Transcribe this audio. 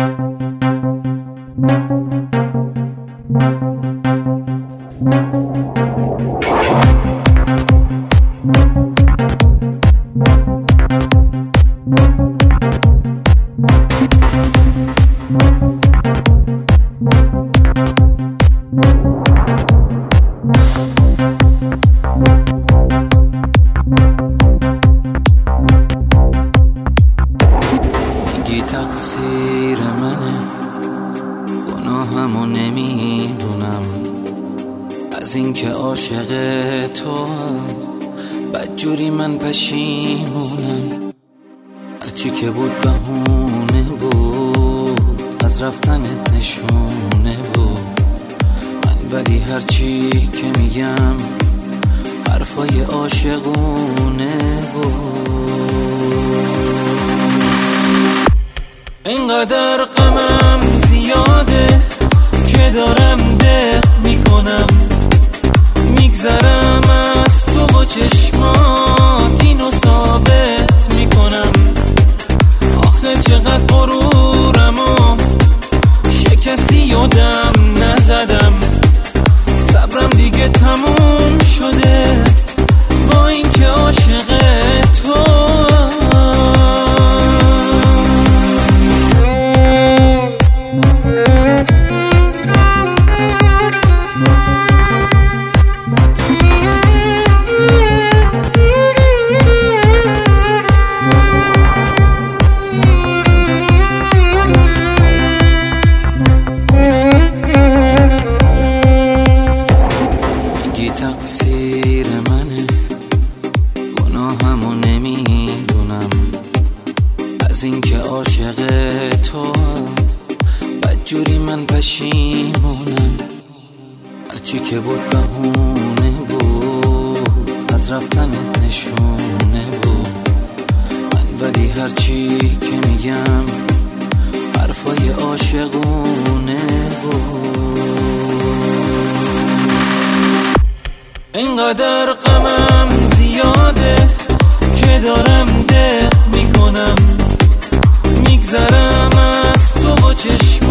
میگی تقصیر منه، گناهمو نمیدونم، از اینکه عاشق تو هم بدجوری من پشیمونم. هرچی که بود بهونه بود، از رفتنت نشونه بود، من ولی هرچی که میگم حرفای عاشقونه بود. اینقدر غمم زیاده که دارم دق میکنم، میگذرم از تو با چشمات اینو ثابت میکنم. آخه چقدر غرورم و شکستی یادم نزدم، صبرم دیگه تموم شده با اینکه عاشق تو. تقصیر منه، گناهمو نمیدونم، از اینکه عاشق تو بدجوری من پشیمونم. هرچی که بود بهونه بود، از رفتنت نشونه بود، من ولی هرچی که میگم حرفای عاشقونه بود. اینقدر غمم زیاده که دارم دق میکنم، میگذرم از تو با چشم